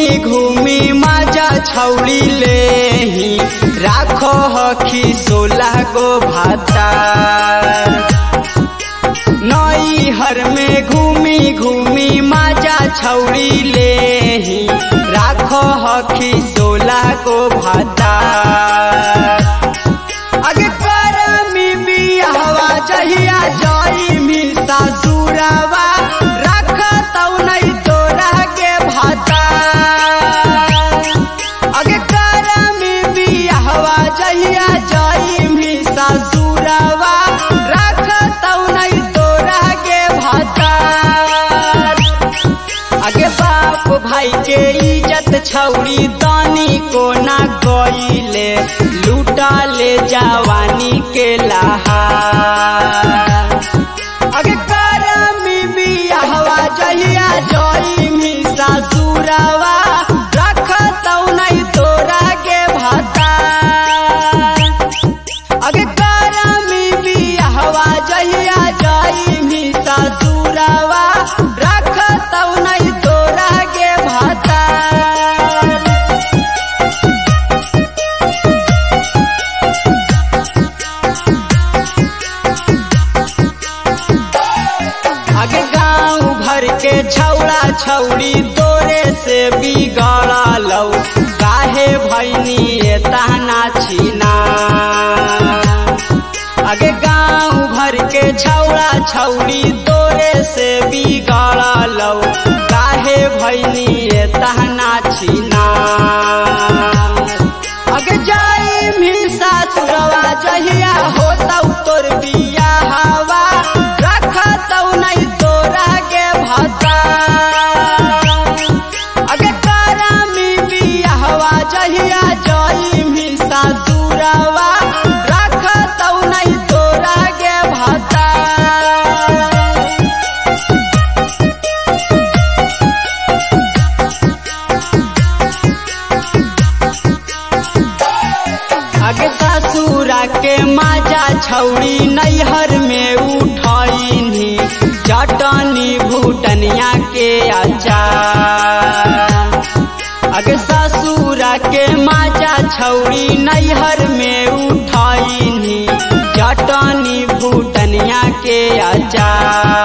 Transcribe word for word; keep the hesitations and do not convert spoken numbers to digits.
घूमी घूमी माजा छौड़ी ले राखो हखी सोलह गो भातार। नई हर में घूमी घूमी माजा छौड़ी ले राखो हखी सोलह गो भातार। अगे करमी बियाहवा जहिया जाई मी सासुरावा रखतौ नहीं तोरा के भातार। अगे करमी बियाहवा जहिया जाई मी सासुरावा रखतौ नहीं तोरा के भातार। अगे बाप भाई के इज्जत छौड़ी दानी को ना गईले लूटा ले जवानी के लहार। अगे करमी बियाहवा जहिया जाई मी सासुरावा रखतौ नहीं तोरा के भातार। अगे करमी बियाहवा जहिया जाई मी सासुरावा रखतौ नहीं तोरा के भातार। अगे गाँव भर के छौड़ा छौड़ी तोरे से बिगड़ा लौ काहे भैनी एतना छीना। अगे गाँव भर के छौड़ा छौड़ी तोरे से बिगड़ा लौ काहे भैनी एतना छीना। अगे जाई मी सासुरवा जहिया होतौ तोर बियाहवा रखतौ नहीं तोरा के भातार। अगे करमी बियाहवा जहिया जाई मी सासुरवा रखतौ नहीं तोरा के भातार। अगे ससुरा के माजा छौड़ी नैहर में उठैनी चटनी भूटनिया के अचार। अगे ससुरा के माजा छौड़ी नैहर में उठैनी चटनी भूटनिया के अचार।